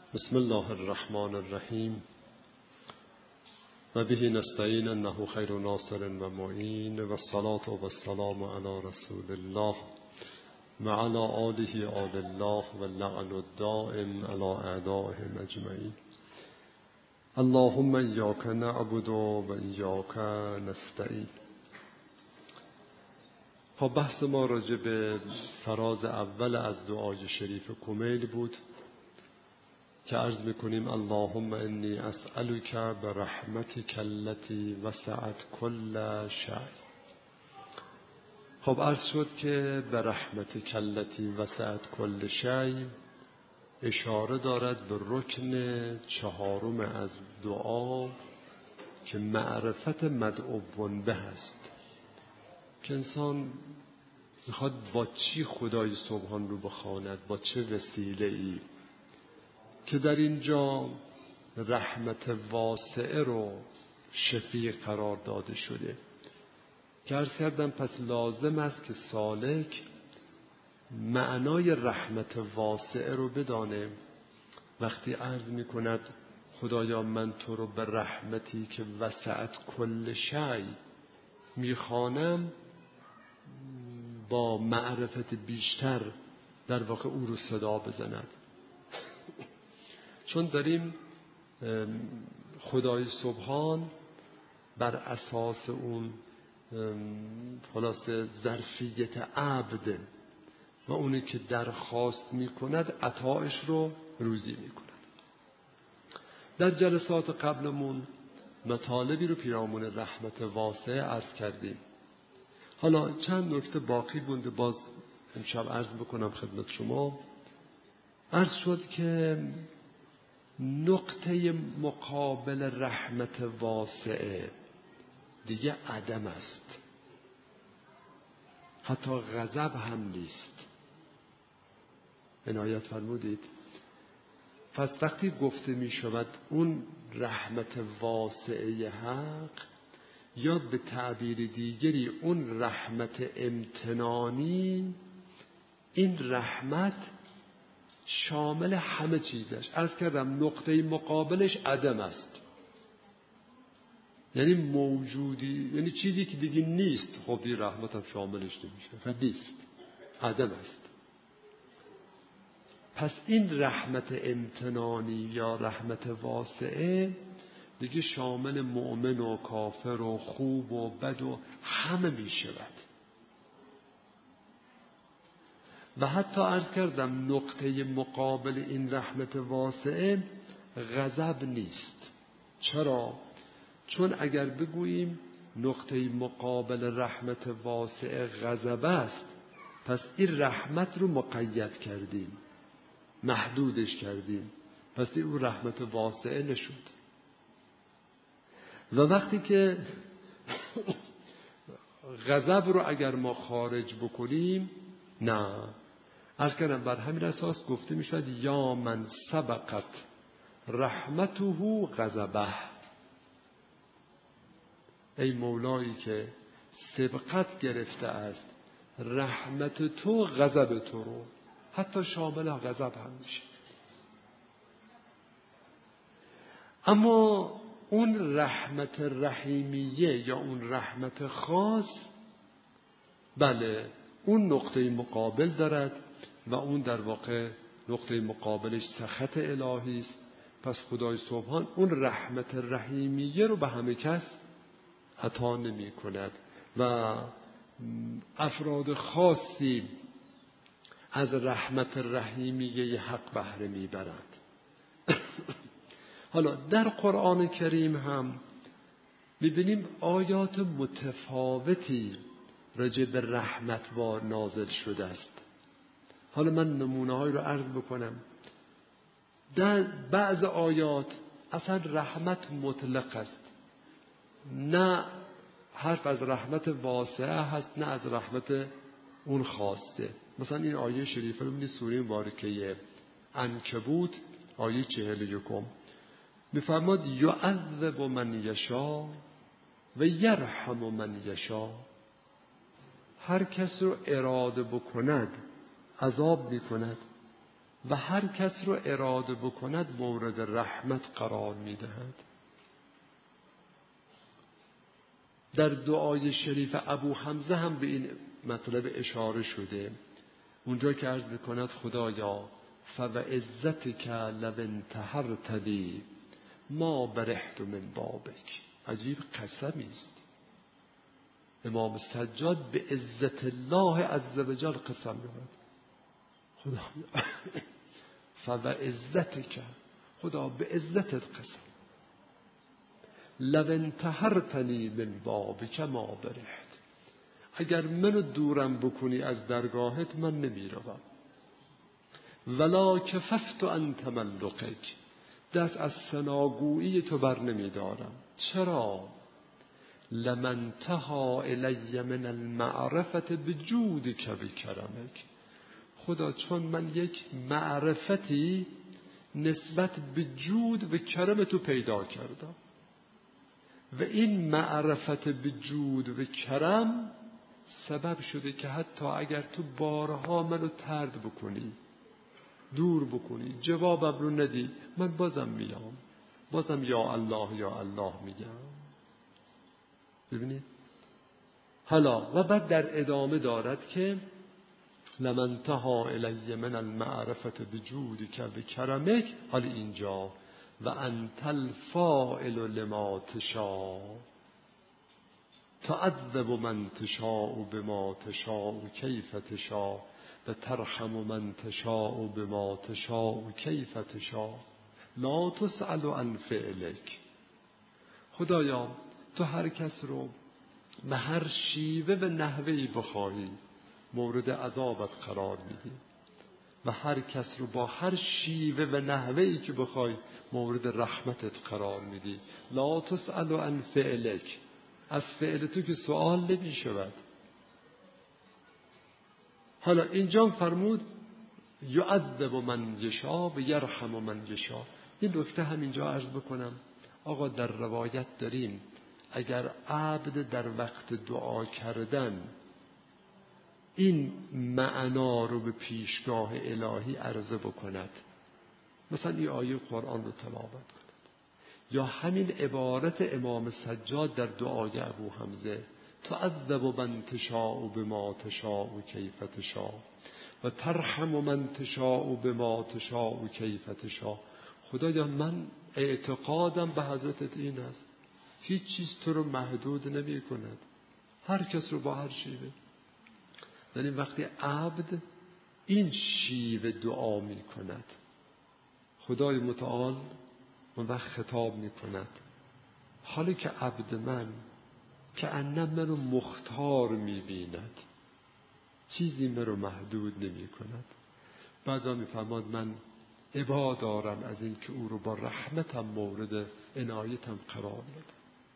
بسم الله الرحمن الرحیم و به نستعین انه خیر ناصر و معین و الصلاة و السلام علی رسول الله و علی آله آل الله و اللعن الدائم علی اعدائهم اجمعین. اللهم ایاک نعبد و ایاک نستعین. بحث ما راجع به فراز اول از دعای شریف کمیل بود که عرض میکنیم اللهم انی اسألک برحمتک التي وسعت کل شیء. عرض شد که برحمتک التي وسعت کل شیء اشاره دارد به رکن چهارم از دعا که معرفت مدعوون به است، که انسان میخواد با چی خدای سبحان رو بخواند، با چه وسیله ای، که در اینجا رحمت واسعه رو شفیع قرار داده شده. که عرض کردم پس لازم است که سالک معنای رحمت واسعه رو بدانه. وقتی عرض می کند خدایا من تو رو به رحمتی که وسعت کل شیء میخوانم، با معرفت بیشتر در واقع او رو صدا بزند. چون داریم خدای سبحان بر اساس اون خلاصه ظرفیت عبد و اونی که درخواست میکند عطایش رو روزی میکند. در جلسات قبلمون مطالبی رو پیرامون رحمت واسعه عرض کردیم. حالا چند نکته باقی بونده، باز امشب عرض بکنم خدمت شما. عرض شد که نقطه مقابل رحمت واسعه دیگه عدم است، حتی غضب هم نیست. عنایت فرمودید. پس وقتی گفته می شود اون رحمت واسعه حق، یا به تعبیر دیگری اون رحمت امتنانی، این رحمت شامل همه چیزش. عرض کردم نقطه مقابلش عدم است، یعنی موجودی، یعنی چیزی که دیگه نیست. خب این رحمت هم شاملش نمیشه، نیست، عدم است. پس این رحمت امتنانی یا رحمت واسعه دیگه شامل مؤمن و کافر و خوب و بد و همه می شود. و حتی عرض کردم نقطه مقابل این رحمت واسعه غضب نیست. چرا؟ چون اگر بگوییم نقطه مقابل رحمت واسعه غضب است، پس این رحمت رو مقید کردیم، محدودش کردیم، پس این رحمت واسعه نشد. و وقتی که غضب رو اگر ما خارج بکنیم، نه، عرض کردم بر همین اساس گفته می شود یا من سبقت رحمته غضبه. ای مولایی که سبقت گرفته است رحمت تو غضب تو رو، حتی شامل غضب هم میشه. اما اون رحمت رحیمیه یا اون رحمت خاص، بله اون نقطه مقابل دارد و اون در واقع نقطه مقابلش سخط الهی است. پس خدای سبحان اون رحمت رحیمیه رو به همه کس عطا نمی کند و افراد خاصی از رحمت رحیمیه حق بهره می برند. حالا در قرآن کریم هم می‌بینیم آیات متفاوتی راجع به رحمت و نازل شده است. حالا من نمونه‌هایی رو عرض بکنم. در بعض آیات اصلا رحمت مطلق است، نه حرف از رحمت واسعه هست نه از رحمت اون خاصه. مثلا این آیه شریفه رو ببینید، سوره مبارکه عنکبوت آیه 41 می‌فرماد یعذب من یشاء و یرحم من یشاء. هر کس رو اراده بکند عذاب می‌کند و هر کس رو اراده بکند مورد رحمت قرار میدهد. در دعای شریف ابو حمزه هم به این مطلب اشاره شده، اونجا که عرض میکند خدایا فوعزتک لو انتحرتنی ما برحت من بابک. عجیب قسمی است. امام سجاد به عزت الله عزوجل قسم می‌خورد. خدا فوعزتک، خدا به عزتت قسم، لو انتحرتنی من بابک ما برحت، اگر منو دورم بکنی از درگاهت من نمیروم. ولا کففت عن تملقک، دست از ثناگویی تو بر نمیدارم. چرا؟ لمن تها الی من المعرفت بجودک بکرمک. خدا چون من یک معرفتی نسبت به جود و کرم تو پیدا کردم و این معرفت به جود و کرم سبب شده که حتی اگر تو بارها منو طرد بکنی، دور بکنی، جوابم رو ندی، من بازم میام، بازم یا الله یا الله میگم. ببینید حالا و بعد در ادامه دارد که لمن تها الی من المعرفت بجودک بکرمک. حالا اینجا و انت الفاعل لما تشاء تعذب من تشاء بما تشاء کیف تشاء و ترحم من تشاء بما تشاء کیف تشاء لا تسأل عن فعلک. خدایا تو هر کس رو به هر شیوه و نحوهی بخواهی مورد عذابت قرار میدی و هر کس رو با هر شیوه و نحوهی که بخوای مورد رحمتت قرار میدی. لا تسأل عن فعلک، از فعل تو که سوال نمی شود. حالا اینجا فرمود یعذب من یشاء و یرحم من یشاء. این نکته همینجا عرض بکنم. آقا در روایت داریم اگر عبد در وقت دعا کردن این معنا رو به پیشگاه الهی عرضه بکند، مثلا این آیه قرآن رو تلاوت کند، یا همین عبارت امام سجاد در دعای ابو حمزه تعذب من تشاء بما تشاء کیف تشاء و ترحم من تشاء بما تشاء کیف تشاء. خدایا من اعتقادم به حضرتت این است هیچ چیز تو رو محدود نمی کند، هر کس رو با هر شیوه. یعنی وقتی عبد این شیوه دعا می کند خدای متعال اون وقت خطاب می کند حالی که عبد من که انم منو مختار می بیند، چیزی منو محدود نمی کند. بعدا می فرماد من ابا دارم از این که او رو با رحمتم مورد عنایتم قرار بدم.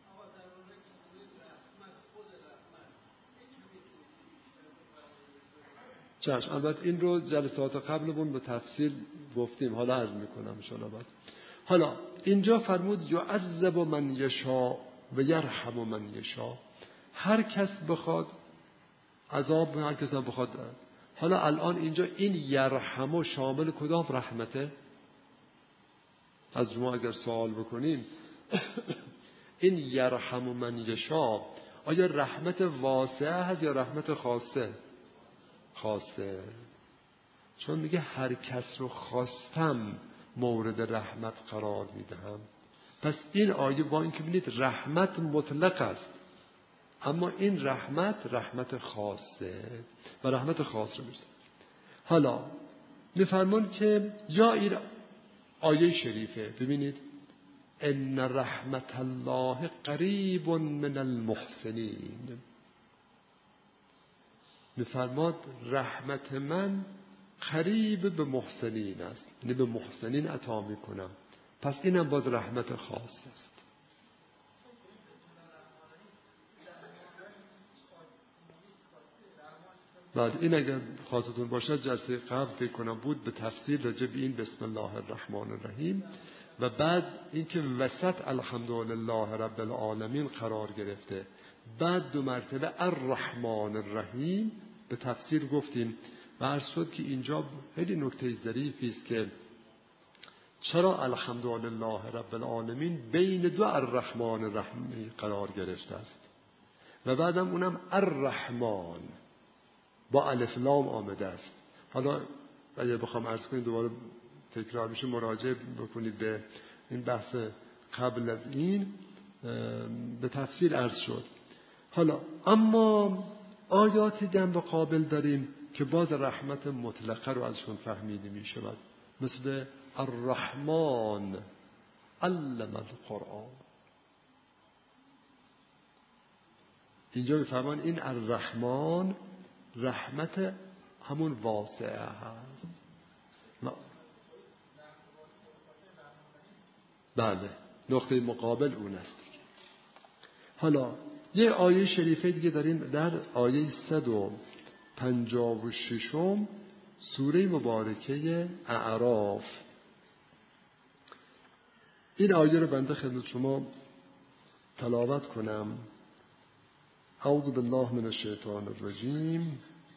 چشم، البته این رو جلسات قبلمون به تفصیل گفتیم، حالا عرض میکنم ان شاء الله بعد. حالا اینجا فرمود یعذب من یشاء و یرحم من یشاء. هر کس بخواد عذاب، هر کس بخواد. حالا الان اینجا این یرحم شامل کدام رحمته؟ از شما اگر سوال بکنیم این یرحم من یشاء آیا رحمت واسعه هست یا رحمت خاصه؟ خاصه. چون میگه هر کس رو خواستم مورد رحمت قرار میدهم. پس این آیه با اینکه ببینید رحمت مطلق است اما این رحمت خاصه و رحمت خاص رو میرسه. حالا میفرمان که یا این آیه شریفه ببینید ان رحمت الله قریب من المحسنین. میفرماد رحمت من قریب به محسنین است، یعنی به محسنین عطا میکنم. پس اینم باز رحمت خاص است. بعد این اگر خاطرتون باشد جلسه قبل فکر کنم بود به تفصیل راجع به این بسم الله الرحمن الرحیم و بعد اینکه وسط الحمدلله رب العالمین قرار گرفته، بعد 2 مرتبه الرحمن الرحیم به تفصیل گفتیم و عرض شد که اینجا خیلی نکته ظریفی است که چرا الحمدلله رب العالمین بین دو الرحمن الرحیم قرار گرفته است و بعدم اونم الرحمن با الف لام آمده است. حالا اگه بخوام عرض کنید دوباره تکرار میشه، مراجعه بکنید به این بحث قبل از این، به تفصیل عرض شد. حالا اما آیاتی جنب قابل داریم که باز رحمت مطلقه رو ازشون فهمیده می شود، مثل الرحمن علم القرآن. اینجا میفهمان این الرحمن رحمت همون واسعه هست. بله، نقطه مقابل اون است. حالا یه آیه شریفه دیگه داریم در آیه 156 سوره مبارکه اعراف. این آیه رو بنده خدمت شما تلاوت کنم. اعوذ بالله من الشیطان الرجیم.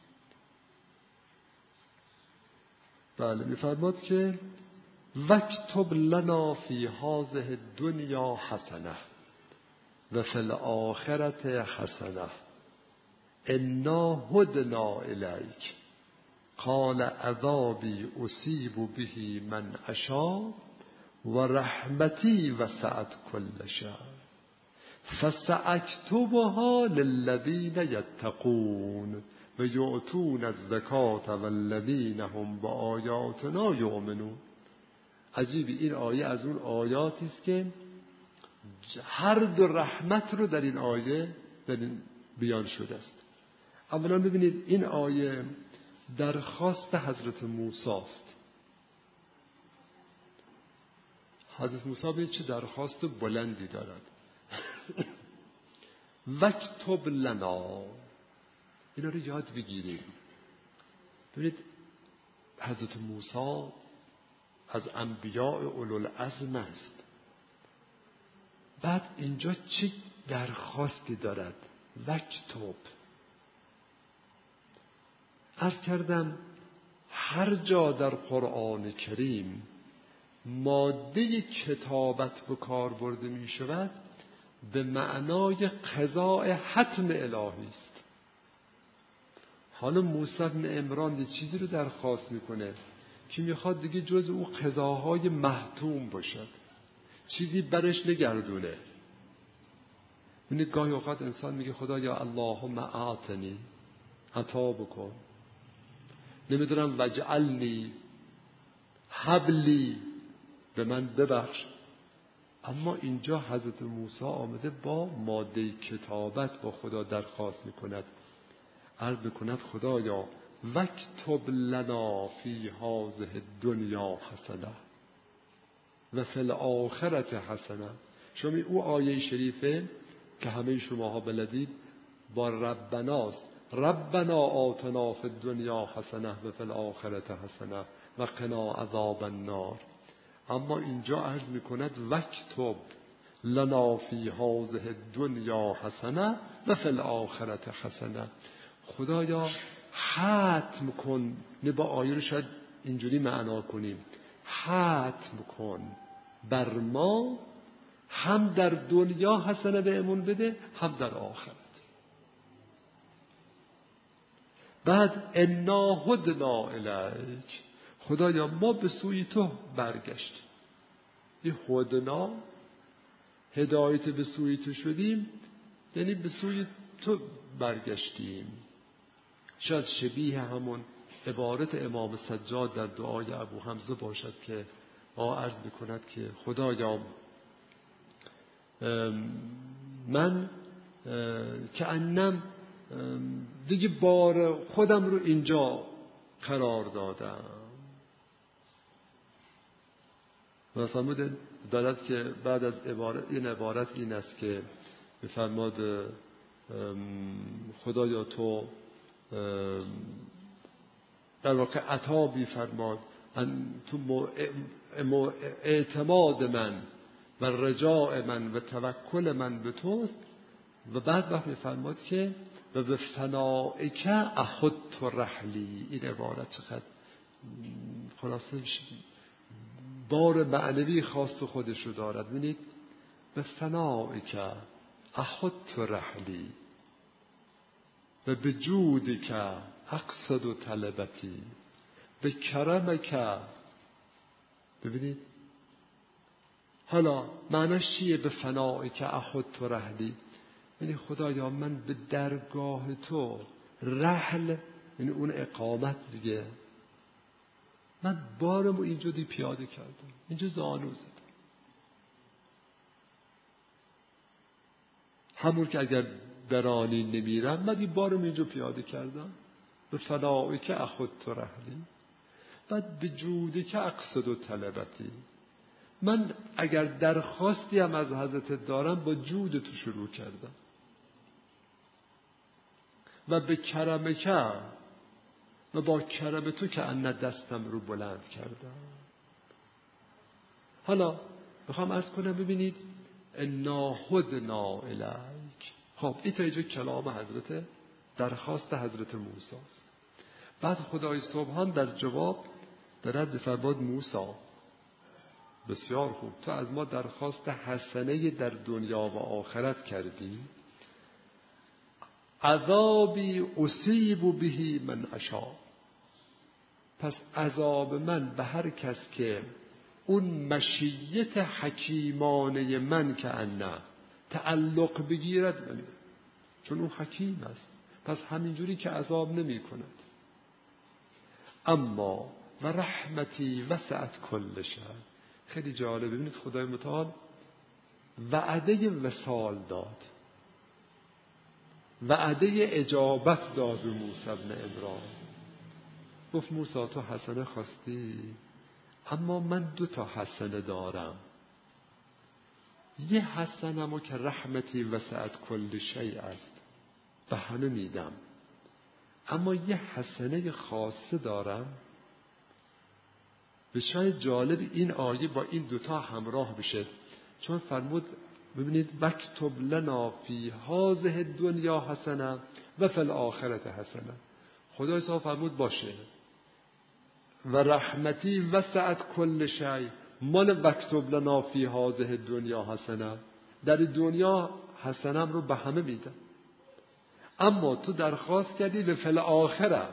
بله، می‌فرماد که وَاکْتُبْ لنا فی هذه الدنیا حسنه و فی الآخرة حسنه انا هدنا الیک قال عذابی اصیب به من اشاء و رحمتی وسعت کل شیء فسأکتبها للذین یتقون و یؤتون الزکاة والذین هم بآیاتنا یؤمنون. عجیبی، این آیه از اون آیاتی است که هر دو رحمت رو در این آیه بیان شده است. اولا ببینید این آیه درخواست حضرت موسی است. حضرت موسی به چه درخواست بلندی دارد. وَاکْتُبْ لنا، اینا رو یاد بگیریم. ببینید حضرت موسی از انبیاء اولوالعزم است. بعد اینجا چه درخواستی دارد؟ وَاکْتُب. عرض کردم هر جا در قرآن کریم ماده کتابت به کار برده می شود به معنای قضاء حتم الهی است. حالا موسی بن عمران یه چیزی رو درخواست میکنه که میخواد دیگه جز او قضاهای محتوم باشد، چیزی برش نگردونه. یعنی گاهی اوقات انسان میگه خدایا اللهم اعطنی، عطا بکن، نمیدونم وجعلنی، حبلی، به من ببخش. اما اینجا حضرت موسی آمده با ماده کتابت با خدا درخواست میکند، عرض میکند خدایا وَاکْتُبْ لنا فی هذه الدنیا حسنه و فی الآخرة حسنه. شما او آیه شریفه که همه شماها بلدید با ربناست، ربنا آتنا فی الدنیا حسنه و فی الآخرة حسنه و قنا عذاب النار. اما اینجا عرض میکند وَاکْتُبْ لنا فی هذه الدنیا حسنه و فی الآخرة حسنه. خدایا ختم کن، نه با آیه رو شاید اینجوری معنا کنیم، ختم کن بر ما، هم در دنیا حسنه بهمون بده، هم در آخرت. بعد انا هدنا الیک، خدایا ما به سوی تو برگشتیم. این هدنا، هدایت به سوی تو شدیم، یعنی به سوی تو برگشتیم. شاید شبیه همون عبارت امام سجاد در دعای ابو حمزه باشد که عرض میکند که خدایا من که انم دیگه بار خودم رو اینجا قرار دادم. مثلا بوده دارد که بعد از این عبارت این است که بفرماد خدایا تو در واقع عطا بیفرماد، تو اعتماد من و رجاء من و توکل من به توست. و بعد وقت میفرماد که و به فنائک احط رحلی. این عبارت چقدر خلاصه بار معنوی خاص خودش رو دارد. ببینید به فنائک احط رحلی و به جودک اقصد طلبتی به کرمک. ببینید حالا معناش چیه؟ به فنائک احط رحلی، یعنی خدایا من به درگاه تو رحل، یعنی اون اقامت دیگه، من بارمو اینجا پیاده کردم، اینجا زانو زدم. همون که اگر برانی نمیرم، من این بارمو اینجا پیاده کردم. به فنائک احط رحلی بعد به جودک اقصد طلبتی، من اگر درخواستی هم از حضرت دارم با جود تو شروع کردم. و به کرمک و با کرم تو که ان دستم رو بلند کردم. حالا میخوام عرض کنم ببینید انا هدنا الیک. خب این تا اینجا کلام حضرت، درخواست حضرت موسی است. بعد خدای سبحان در جواب دارد بفرماد موسی بسیار خوب، تو از ما درخواست حسنه در دنیا و آخرت کردی، عذابی اصیب بهی من اشاء، پس عذاب من به هر کس که اون مشیت حکیمانه من که انه تعلق بگیرد من، چون اون حکیم است، پس همینجوری که عذاب نمی کند. اما و رحمتی وسعت کل شیء. خیلی جالب، ببینید خدای متعال وعده وصال داد، وعده اجابت داد به موسی بن عمران. گفت موسی تو حسنه خواستی، اما من 2 حسنه دارم. یه حسنمو که رحمتی وسعت کل شیء است، به همه میدم، اما یه حسنه خاصه دارم. به شاید جالب این آیه با این 2 همراه بشه، چون فرمود ببینید وکتب لنا فی هذه الدنیا حسنه و فی الاخرة حسنه. خدای صاحب فرمود باشه و رحمتی وسعت کل شیء، مال وکتب لنا فی هذه الدنیا حسنه، در دنیا حسنم رو به همه میدم، اما تو درخواست کردی به فی الاخره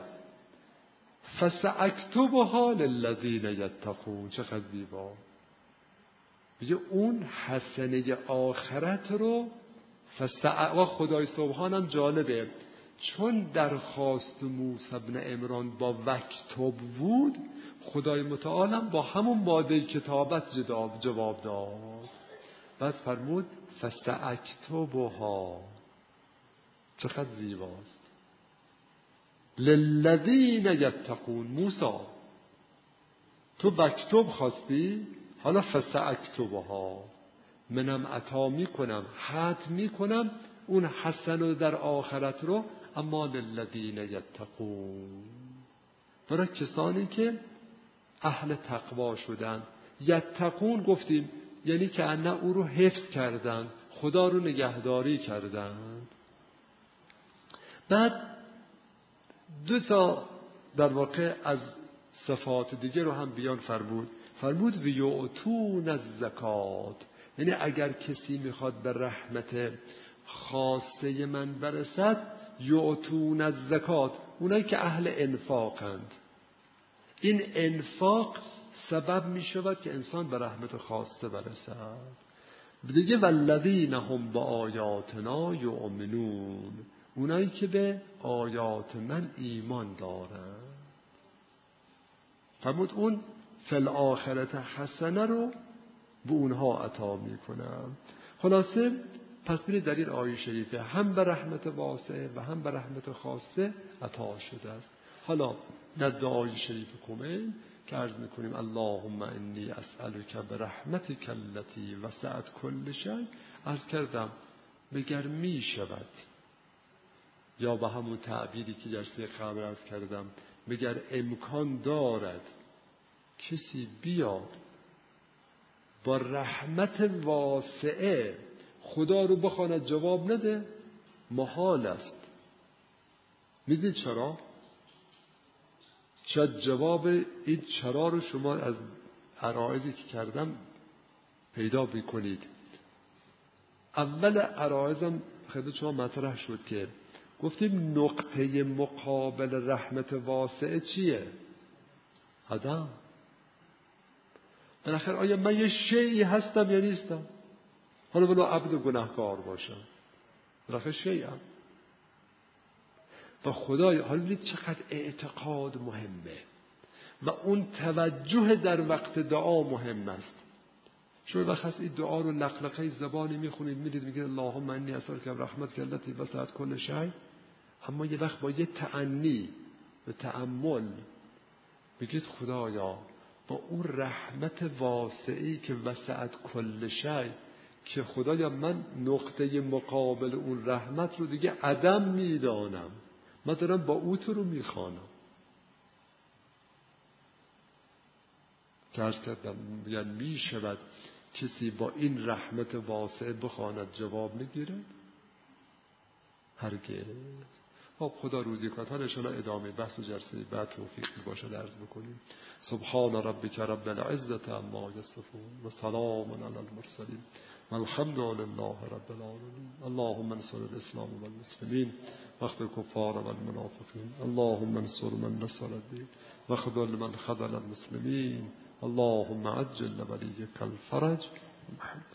فساکتبها للذین یتقون. چقدر زیبا میگه اون حسنه آخرت رو و خدای سبحانم جالبه، چون درخواست موسی بن عمران با وکتب بود، خدای متعالم با همون ماده کتابت جواب داد. بعد فرمود فساکتبها. چقدر زیباست. للذین یتقون. موسی تو وکتب خواستی، حالا فساکتبها، منم عطا میکنم، ختم میکنم اون حسن رو در آخرت رو، اما للذین یتقون، برای کسانی که اهل تقوا شدن. یتقون گفتیم یعنی که انه او رو حفظ کردن، خدا رو نگهداری کردن. بعد 2 در واقع از صفات دیگه رو هم بیان فرمود و یعطون الزکات، یعنی اگر کسی میخواد به رحمت خاصه من برسد، یعطون الزکات، اونایی که اهل انفاقند. این انفاق سبب میشود که انسان به رحمت خاصه برسد. دیگه والذین هم بآیاتنا یؤمنون، اونایی که به آیات من ایمان دارند. فرمود اون فی الاخرة حسنه رو به اونها عطا میکنم. خلاصه پس ببینید در این آیه شریفه هم به رحمت واسعه و هم به رحمت خاصه عطا شده است. حالا در دعای شریف کمین که عرض میکنیم اللهم انی اسألک برحمتک التی وسعت کل شیء، عرض کردم مگر می شود، یا به همون تعبیری که جلسه قبل عرض کردم، مگر امکان دارد کسی بیاد با رحمت واسعه خدا رو بخواند جواب نده؟ محال است. میدید چرا؟ شاید جواب این چرا رو شما از عرایضی که کردم پیدا بکنید. اول عرایضم خدمت شما مطرح شد که گفتیم نقطه مقابل رحمت واسعه چیه؟ عدم. بالاخره آیا من یه شیئی هستم یا نیستم؟ حالا ولو عبد و گناهکار باشم، بالاخره شیئم. و خدای حالا ببینید چقدر اعتقاد مهمه و اون توجه در وقت دعا مهم است. شما وقت هست این دعا رو لقلقه زبانی میخونید، میدید میگه اللهم انی اسألک برحمتک التی وسعت کل شیء، اما یه وقت با یه تأنی و تأمل بگید خدایا با اون رحمت واسعی که وسعت کل شیء، که خدایا من نقطه مقابل اون رحمت رو دیگه عدم میدانم، من دارم با او تو رو میخوانم. که عرض کردم یعنی میشود کسی با این رحمت واسع بخواند جواب میگیره؟ هرگز. خب خدا روزی کند. ان شاءالله ادامه بحث و جلسه بعد توفیق باشه عرض بکنیم. سبحان ربک رب العزة عما یصفون و سلام علی المرسلین والحمد لله رب العالمین. اللهم انصر الاسلام والمسلمین واخذل الكفار والمنافقین. اللهم انصر من نصر الدین واخذل من خذل المسلمین. اللهم عجل لوليك الفرج.